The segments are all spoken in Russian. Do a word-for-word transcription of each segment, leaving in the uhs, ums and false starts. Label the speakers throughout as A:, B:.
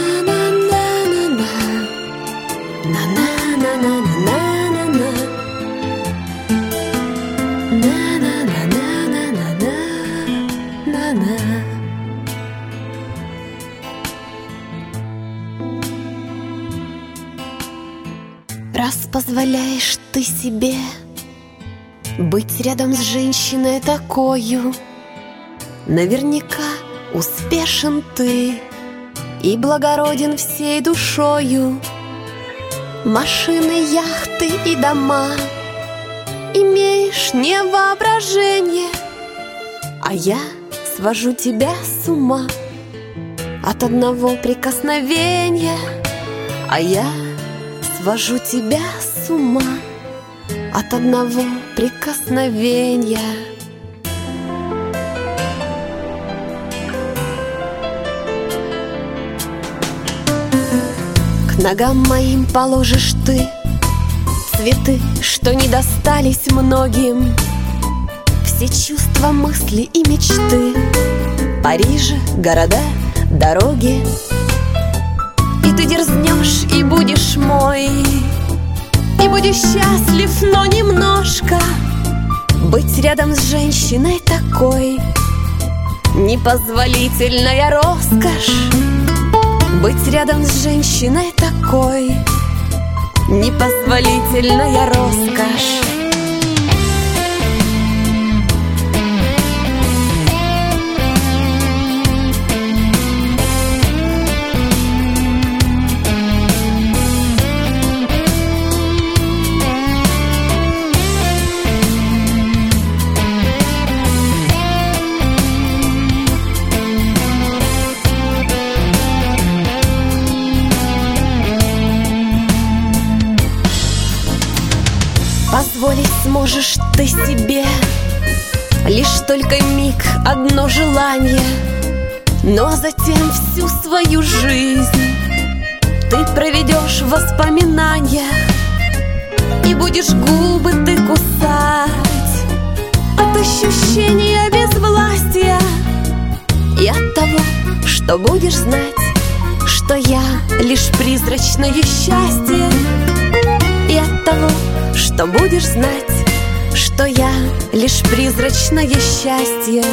A: Раз позволяешь ты себе быть рядом с женщиной такою, наверняка успешен ты и благороден всей душою. Машины, яхты и дома имеешь не воображение, а я свожу тебя с ума от одного прикосновения, а я свожу тебя с ума от одного прикосновения. К ногам моим положишь ты цветы, что не достались многим, все чувства, мысли и мечты Парижа, города, дороги. И ты дерзнешь, и будешь мой, и будешь счастлив, но немножко быть рядом с женщиной такой. Непозволительная роскошь быть рядом с женщиной такой. Непозволительная роскошь. Позволить сможешь ты себе лишь только миг, одно желание, но затем всю свою жизнь ты проведешь в воспоминаниях и будешь губы ты кусать от ощущения безвластия и от того, что будешь знать, что я лишь призрачное счастье, и от того, что будешь знать, что я лишь призрачное счастье.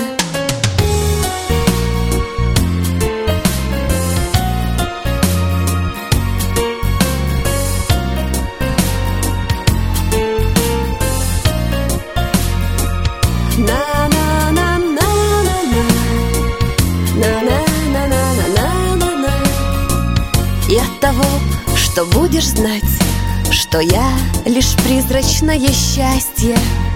A: И от того, что будешь знать, что я лишь призрачное счастье.